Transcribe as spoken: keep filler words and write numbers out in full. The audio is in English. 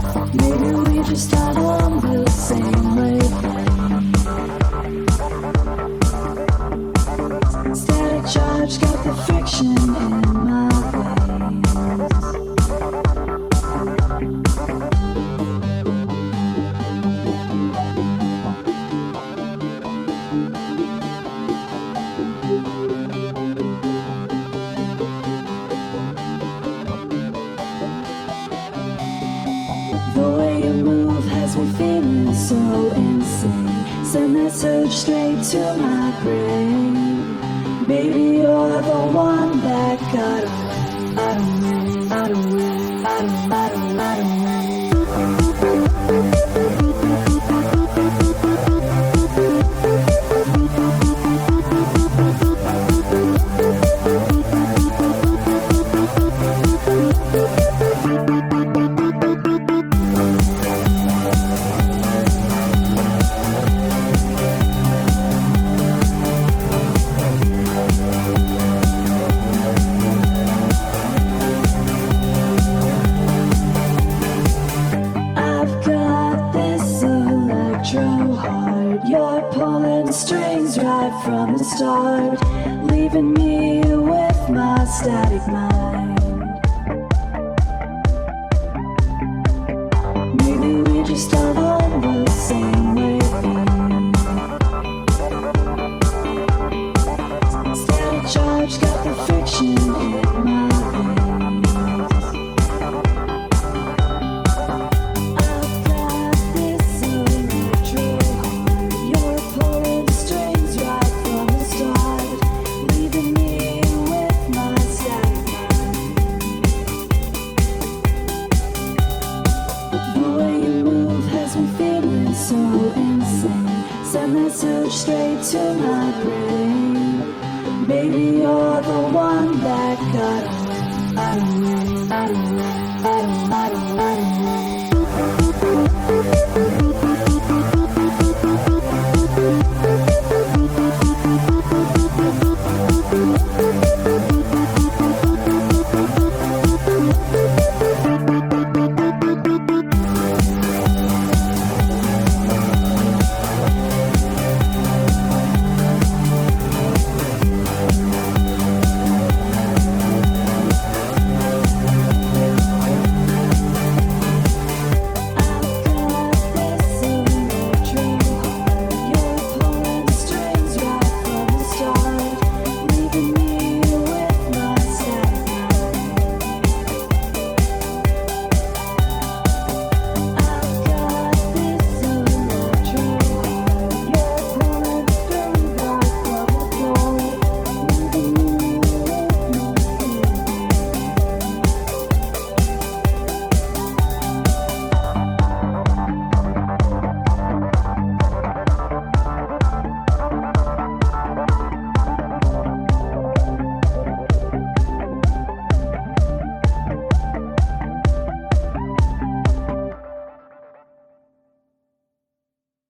Maybe we just aren't on the same wavelength. Static charge got the friction in my The way you move has me feeling so insane. Send that surge straight to my brain. Baby, you're the one that got away. I don't know, I don't know, I don't, I don't, I don't know. You're pulling strings right from the start, leaving me with my static mind. Maybe we just aren't on the same wavelength. Static charge got the friction in my so insane. Send that surge straight to my brain. Baby, you're the one that got away. I don't know, I don't know, I don't, I don't, I don't know.